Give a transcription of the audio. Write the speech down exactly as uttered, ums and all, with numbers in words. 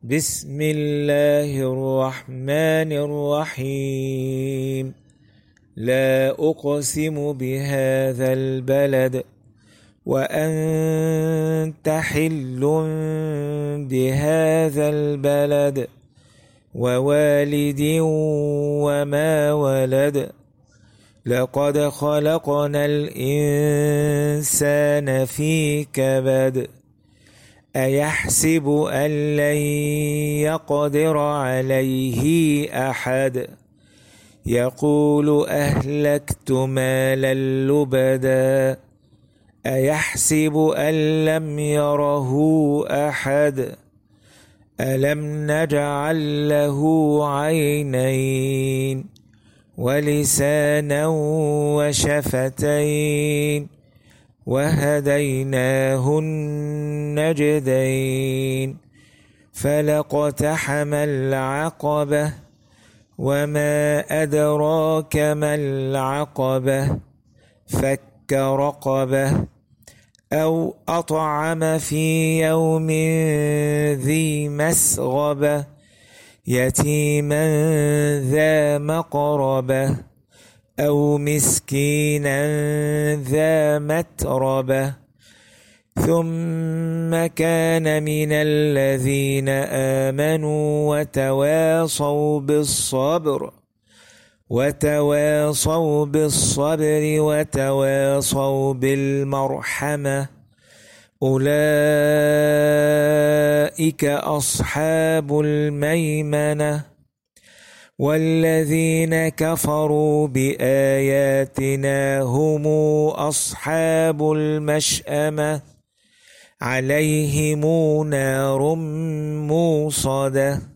بسم الله الرحمن الرحيم. لا أقسم بهذا البلد وأنت حل بهذا البلد ووالد وما ولد. لقد خلقنا الإنسان في كبد. أيحسب أن لن يقدر عليه أحد. يقول أهلكت مالا لبدا. أيحسب أن لم يره أحد. ألم نجعل له عينين ولسانا وشفتين وهديناه النجدين. فلاقتحم العقبة وما أدراك ما العقبة. فك رقبة أو أطعم في يوم ذي مسغبة يتيما ذا مقربة أو مسكينا ذا متربة. ثم كان من الذين آمنوا وتواصوا بالصبر وتواصوا بالصبر وتواصوا بالمرحمة. أولئك أصحاب الميمنة. والذين كفروا بآياتنا هم أصحاب المشأمة. عليهم نار موصدة.